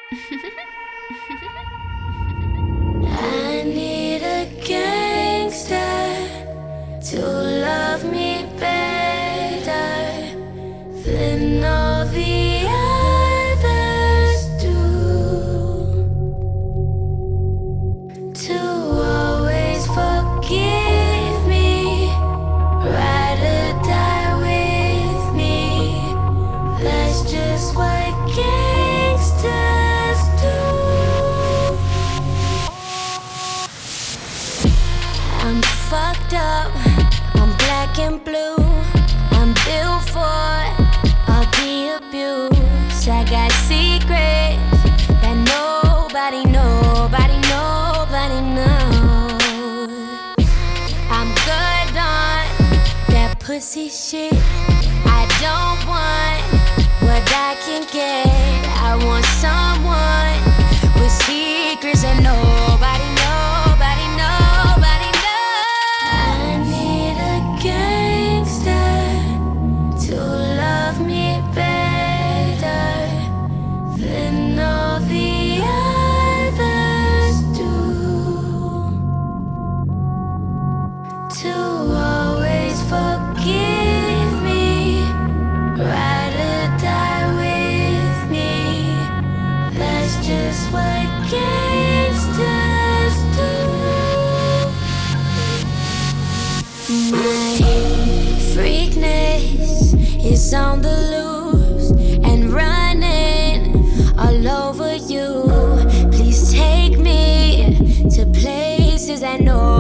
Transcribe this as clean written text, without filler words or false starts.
I need a gangster to love me better than all the others do. To always forgive me, ride or die with me. That's just what gangsters do. I'm fucked up, I'm black and blue. I'm built for all the abuse. I got secrets that nobody knows. I'm good on that pussy shit. I don't want what I can get. I want someone with secrets that nobody knows. I need a gangster to love me better than all the others do. To always forgive me, ride or die with me. That's just what gangsters do. My freakness is on the loose and running all over you. Please take me to places I know